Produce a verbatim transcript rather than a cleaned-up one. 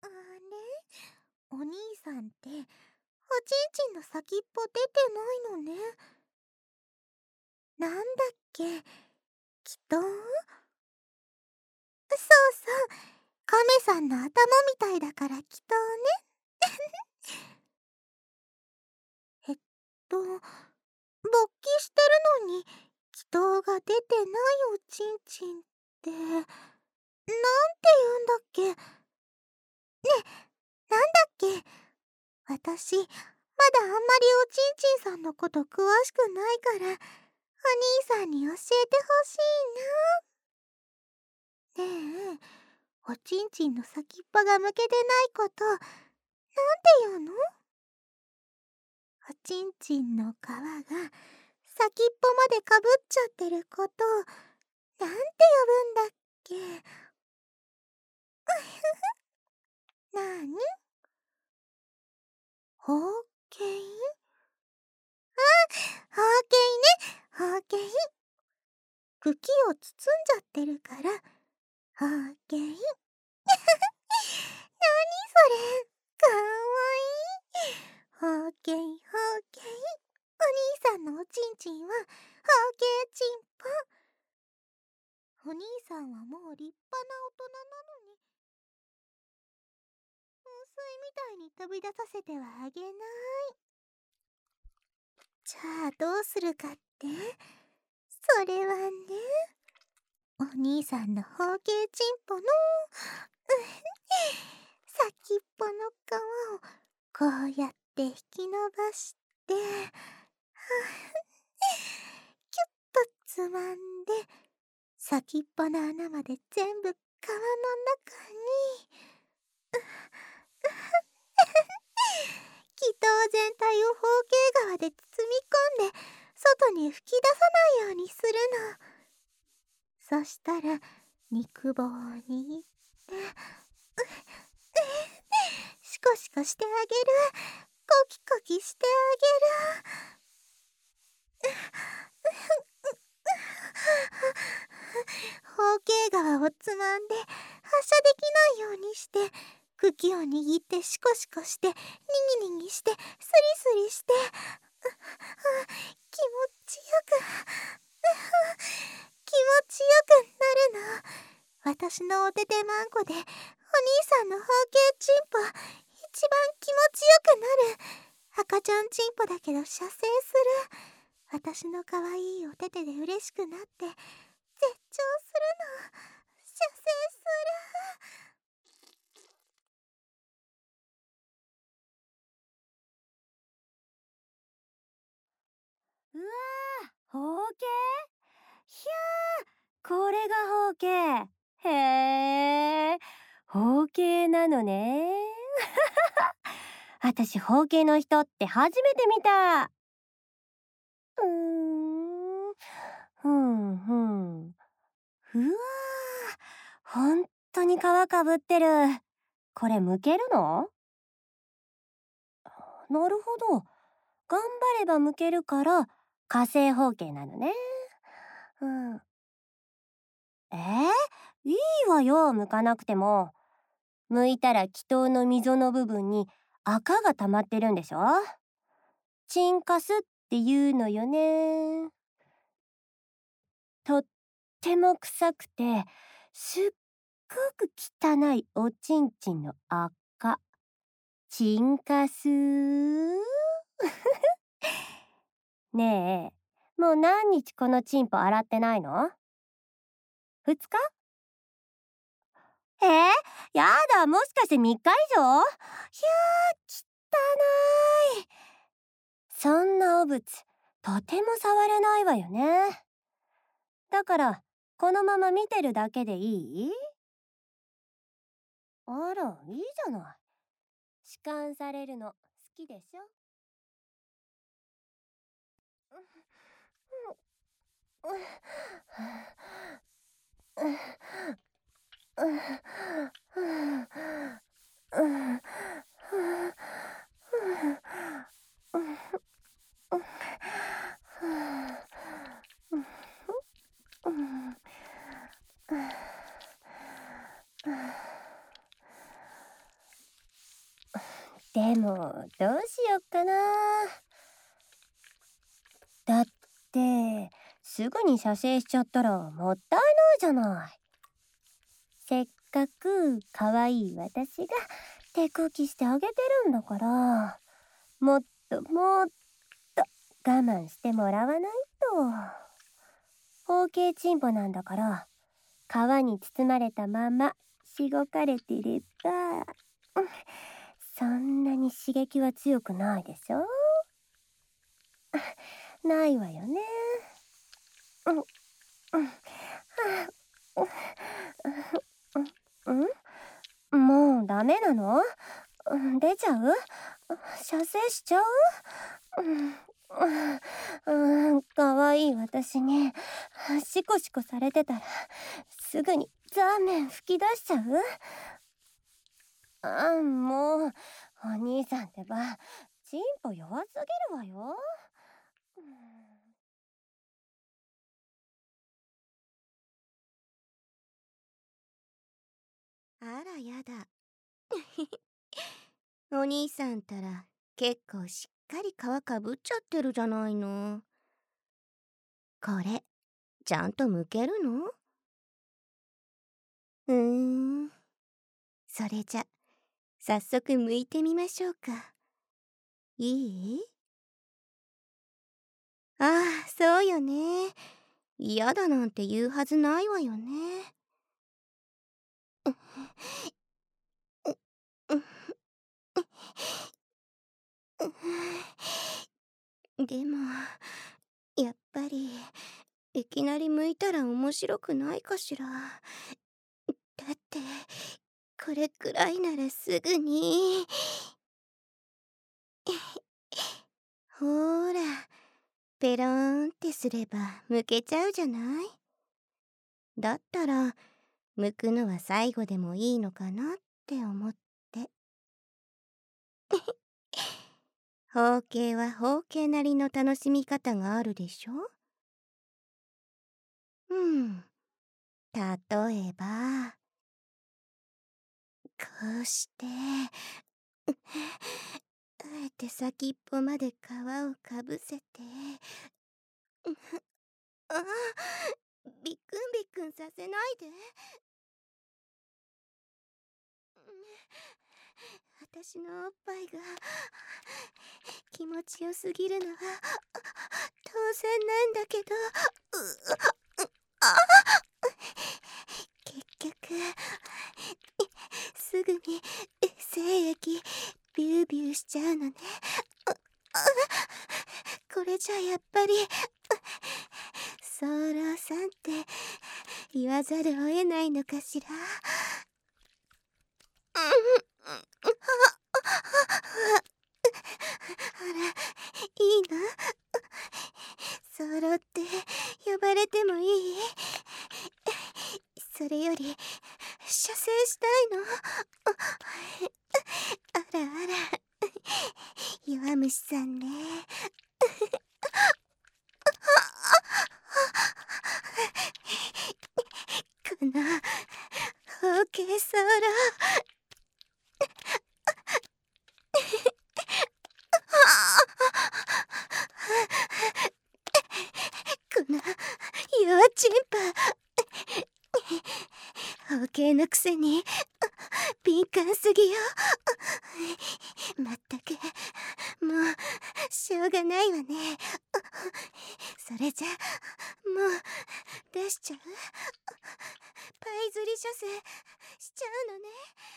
あれ、お兄さんっておちんちんの先っぽ出てないのね。なんだっけ、きとん？そうそう、カメさんの頭みたいだからきとんね。えっと、勃起してるのに気筒が出てないおちんちんって、なんて言うんだっけ。ねえ、なんだっけ。私、まだあんまりおちんちんさんのこと詳しくないから、お兄さんに教えてほしいな。ねえ、おちんちんの先っぽが向けてないこと、なんて言うの？おちんちんの皮が先っぽまでかぶっちゃってること、なんて呼ぶんだっけ。なに？ほうけい？あ、ほうけいね、ほうけい。茎を包んじゃってるから、ほうけい。なにそれ、かわいい。ほうけいほうけい。お兄さんのおちんちんはほうけいちんぽ。お兄さんはもう立派な大人なのに、噴水みたいに飛び出させてはあげない。じゃあどうするかって？それはね、お兄さんのほうけいちんぽの先っぽの皮をこうやって引き伸ばして、キュッとつまんで、先っぽの穴まで全部皮の中に気筒全体をほうけい皮で包み込んで外に吹き出さないようにするの。そしたら肉棒を握ってシコシコしてあげる。コキコキしてあげる。ほうけい皮をつまんで発射できないようにして、茎を握ってシコシコして、にぎにぎして、スリスリして、気持ちよく気持ちよくなるの。私のおててまんこでお兄さんのほうけいちんぽ、一番気持ちよくなる。赤ちゃんちんぽだけど射精する。私のかわいいおててで嬉しくなって絶頂するの。射精する。うわー、ほうけい？ひゃー、これがほうけい。へー、ほうけいなのね。あたしほうけいの人って初めて見た。うーん、ふんふん。うわー、ほんとに皮かぶってる。これ剥けるの？なるほど。頑張れば剥けるから火星ほうけいなのね。うん。えー、いいわよ、剥かなくても。剥いたら気筒の溝の部分に赤が溜まってるんでしょ？チンカスっていうのよね。とっても臭くてすっごく汚いおちんちんの赤。チンカスねえ、もう何日このチンポ洗ってないの？ふつか？えー、やだ、もしかしてみっか以上？ひゃー、汚い。そんなお物とても触れないわよね。だからこのまま見てるだけでいい？あら、いいじゃない。弛緩されるの好きでしょ？ でもどうしよっかな。だってすぐに射精しちゃったらもったいないじゃない。せっかく可愛い私が手こきしてあげてるんだから、もっともっと我慢してもらわないと。包茎チンポなんだから皮に包まれたまましごかれてれば、うん、そんなに刺激は強くないでしょ。ないわよね。うんうんうんうん、もうダメなの？出ちゃう？射精しちゃう？うん、かわいい私にシコシコされてたらすぐにザーメン吹き出しちゃう？あ、もうお兄さんってばチンポ弱すぎるわよ。 あらやだ。お兄さんたら結構しっかり皮かぶっちゃってるじゃないの。これちゃんと剥けるの？うーん、それじゃ早速剥いてみましょうか。いい？ああ、そうよね。嫌だなんて言うはずないわよね。でもやっぱりいきなり剥いたら面白くないかしら。だってこれくらいならすぐに。ほーら、ペローンってすれば剥けちゃうじゃない。だったら剥くのは最後でもいいのかなって思って。包茎は包茎なりの楽しみ方があるでしょ。うん、例えばこうしてあえて先っぽまで皮をかぶせて、ああ、びっくんびっくんさせないで。私のおっぱいが気持ちよすぎるのは当然なんだけど、うあ結局すぐに精液ビュービューしちゃうのね。これじゃやっぱりソーラーさんって言わざるを得ないのかしら。あら、いいの？ソロって呼ばれてもいい？それより射精したいの。あらあら、弱虫さんね。この包茎ソロこの弱チンパ包茎のくせに敏感すぎよ。まったくもうしょうがないわね。それじゃもう出しちゃう？パイ釣り射精しちゃうのね。